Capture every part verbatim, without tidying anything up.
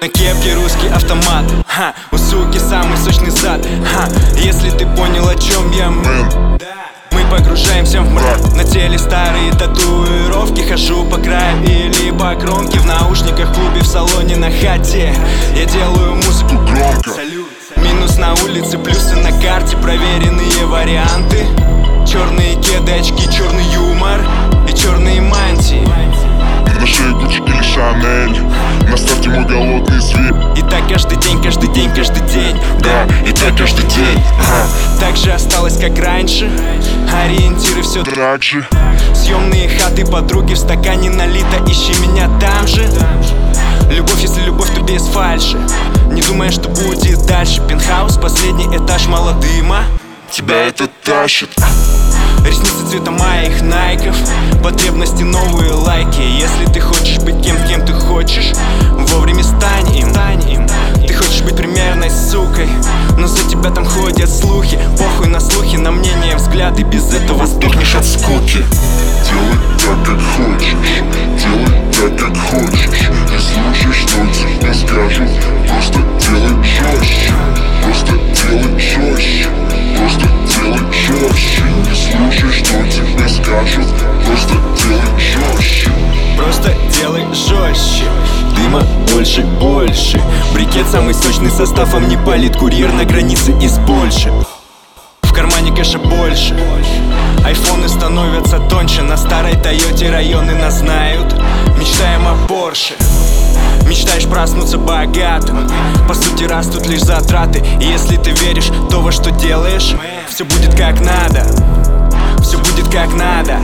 На кепке русский автомат, ха, у суки самый сочный зад, ха. Если ты понял, о чем я, мэн, мы погружаемся в мрак. На теле старые татуировки, хожу по краю или по кромке. В наушниках, в клубе, в салоне, на хате я делаю музыку громко. Салют. Минус на улице, плюсы на карте, проверенные варианты. Черные кеды, очки, черный юмор и черные мантии. На шее Гуччи или Шанель, на старте мой голодный зверь. И так каждый день, каждый день, каждый день. Да, и так каждый день. ага. Так же осталось, как раньше. Ориентиры все так же. Съемные хаты, подруги, в стакане налито. Ищи меня там же. Любовь, если любовь, то без фальши. Не думая, что будет дальше. Пентхаус, последний этаж, мало дыма. Тебя это тащит. Ресницы цвета моих найков, потребности новые лайки. Если ты хочешь быть кем, кем ты хочешь, вовремя стань им. Ты хочешь быть примерной сукой, но за тебя там ходят слухи. Похуй на слухи, на мнение, взгляды. Без этого сдохнешь от скуки. Делай так, как хочешь, делай так, как хочешь. Не слушай, что тебе скажут, просто делай жестче. Просто делай жестче, просто делай жестче. Не слушай, что тебе скажут, просто делай жестче. Просто делай жестче. Дыма больше, больше. Брикет самый сочный составом не палит. Курьер на границе из Польши. В кармане кэша больше. Айфоны становятся тоньше. На старой Тойоте районы нас знают. Мечтаем о Порше. Мечтаешь проснуться богатым. По сути растут лишь затраты. И если ты веришь, то во что делаешь, все будет как надо. Все будет как надо.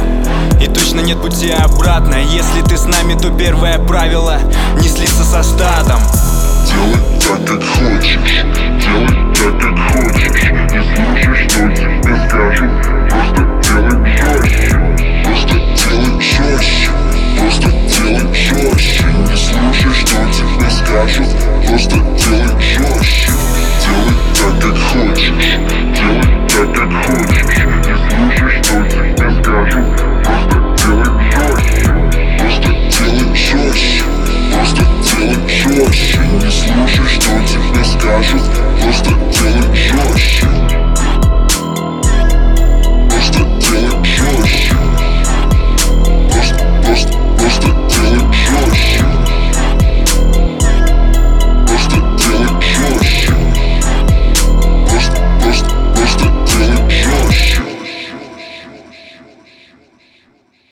И точно нет пути обратно. Если ты с нами, то первое правило — не слиться со стадом. Делай так, как хочешь, делай так, как хочешь. Не слушай, что тебе скажут, просто делай жестче. Просто делай жестче, просто делай жестче. Не слушай, что тебе скажут, просто делай жестче. Делай так, как хочешь, делай так, как хочешь. Не слушай, что тебе скажут, просто делай жестче. Просто делай жестче, просто делай жестче. Не слушай, что тебе скажут,